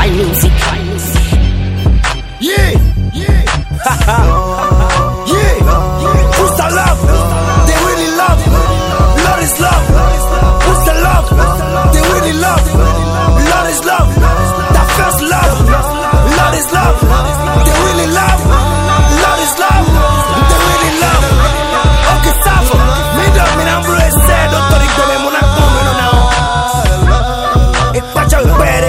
Why music? Yeah, yeah, yeah. Who's the love? They really love. Lord is love. Who's the love? They really love. Lord is love. That first love. Lord is love. They really love. Lord is love. They really love. Okay, Safo. Me don't mean I'm blue. Said don't tell it to me. Muna come in now. It patch out better.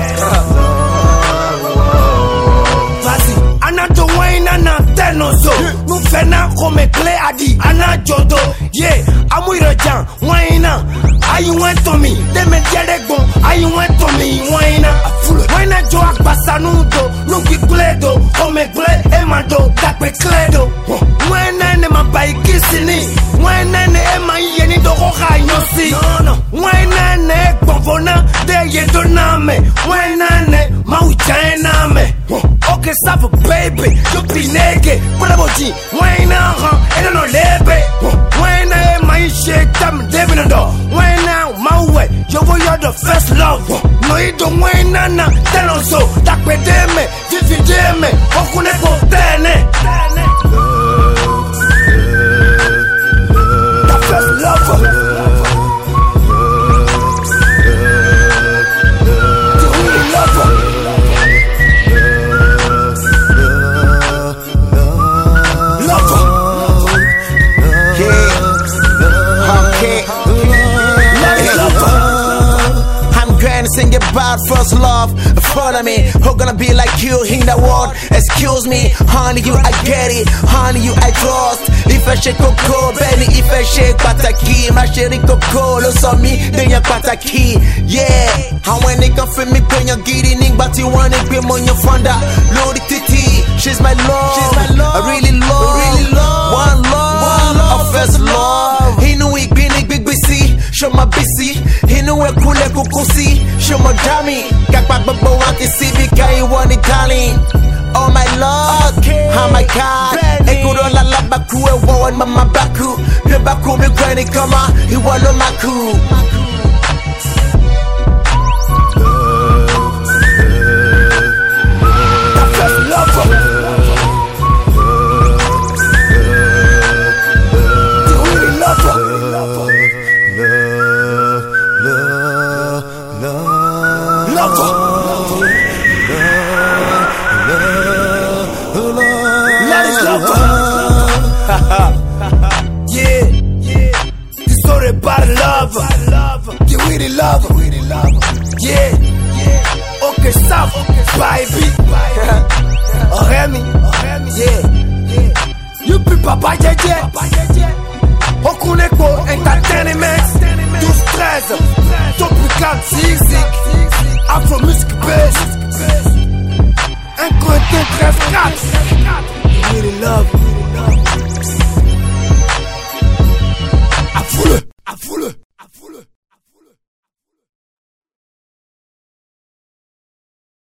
Fena come play adi ana jodo yeah amuiro jan waina ayi went to me they me diadegbon ayi went to me waina jo agbasanu do no ki kledo come play e ma do dakpe kledo waina ne ma bai kisini waina ne e ma yeni do ko ka nyosi waina ne gbonfona de ye do na me waina ne ma ujaina me okay stop baby you be naked Boji, when I don't know lebe. When I my shit, I'm living it all. When now my way, you're the first love. No, you don't win, Nana. Tell us so. That way, damn it. Vivi, damn it. Okune potene. The first love. The really love. Sing about first love, follow me. Who gonna be like you in the world? Excuse me, honey, you I get it, honey, you I trust. If I shake coco, baby, if I shake pataki, my sherry coco, look on me, then you pataki. Yeah, how when they come for me, when you're getting in, but you want to be on your founder. Lord Titi, she's my love, I really love, one love, a first love. He knew it been big busy, show my busy. He knew it cool like kukusi. Show my dummy, kakpak babo wanti sibika iwan Italian. Oh my lord, oh my god. Ekuro la la baku e wawan mama baku. Le baku me kweni kama iwalo maku. The first love. The really love. Yeah, this story about love. You really love. Yeah, okay, stop, baby. Remy, yeah. You be Papa JJ. Okuneko Entertainment. 12-13. Tropical Music. Afro Music Base. Un côté 13-4. You really love.